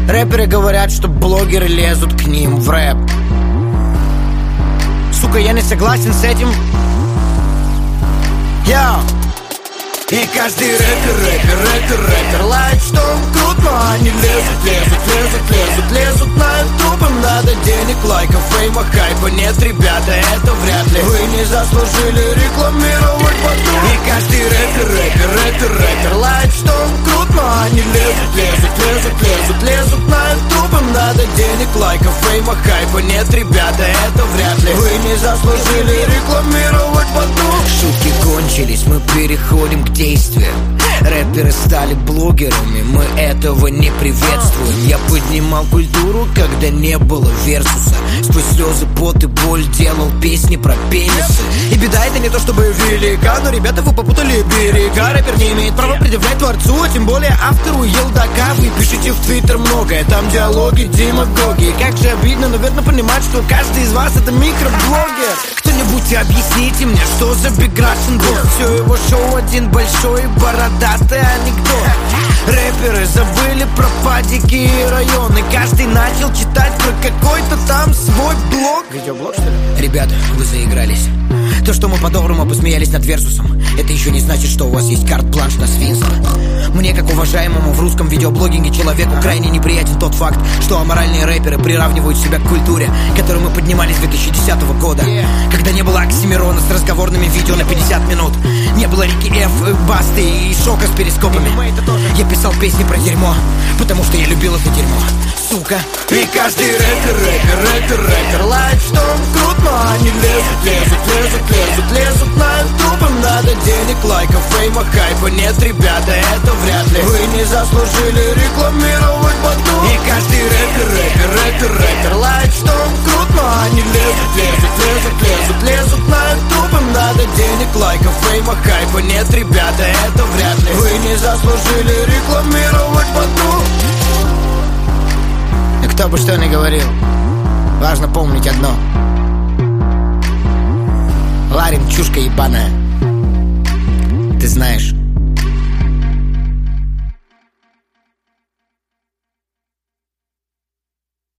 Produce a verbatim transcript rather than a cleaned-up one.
Рэперы говорят, что блогеры лезут к ним в рэп. Сука, я не согласен с этим. Йоу. И каждый рэпер, рэпер, рэпер, рэпер лает, что он крут, но они лезут, лезут, лезут, лезут, лезут на ютуб. Им надо денег, лайков, фейма, хайпа. Нет, ребята, это вряд ли. Вы не заслужили рекламировать подруг. И каждый рэпер, рэпер, рэпер, рэпер лает, что он крут, но они лезут, лезут, лезут, лезут, лезут на ютуб. Им надо денег, лайков, фейма, хайпа. Нет, ребята, это вряд ли. Вы не заслужили рекламировать подруг. Шутки кончились, мы переходим к действиям. Рэперы стали блогерами, мы этого не приветствуем. Я поднимал культуру, когда не было версуса. Сквозь слезы, пот и боль делал песни про пенисы. И беда, это не то чтобы велика, но, ребята, вы попутали берега. Рэпер не имеет права предъявлять творцу, а тем более автору елдака. Вы пишите в твиттер многое, там диалоги, демагоги. Как же обидно, наверное, понимать, что каждый из вас это микроблогер. Кто-нибудь объясните мне, что за Big Russian Boss? Все его шоу один большой бородатый анекдот. Рэперы забыли про падики и районы. Каждый начал читать про какой-то там свой блог. Видеоблог, что ли? Ребята, вы заигрались. То, что мы по-доброму посмеялись над Версусом, это еще не значит, что у вас есть карт-бланш на свинство. Мне, как уважаемому в русском видеоблогинге человеку, крайне неприятен тот факт, что аморальные рэперы приравнивают себя к культуре, которую мы поднимали с две тысячи десятого года. Когда не было Оксимирона с разговорными видео на пятьдесят минут, не было Рики Ф, Басты и Шока с перископами. Я писал песни про дерьмо, потому что я любил это дерьмо, сука. И каждый рэпер, рэпер, рэпер, рэпер лает, что он крут, но они лезут, лезут, лезут, лезут, лезут на ютуб. Им надо денег, лайков, фейма, хайпа. Нет, ребята, это вряд ли. Вы не заслужили рекламировать подруг. И каждый рэпер, рэпер, рэпер, рэпер лает, что он крут, но они лезут, лезут, лезут, лезут, лезут на ютуб. Им надо денег, лайков, фейма, хайпа. Нет, ребята, это вряд ли. Вы не заслужили рекламировать подруг. И кто бы что ни говорил, важно помнить одно: Ларин чушка ебаная. Ты знаешь.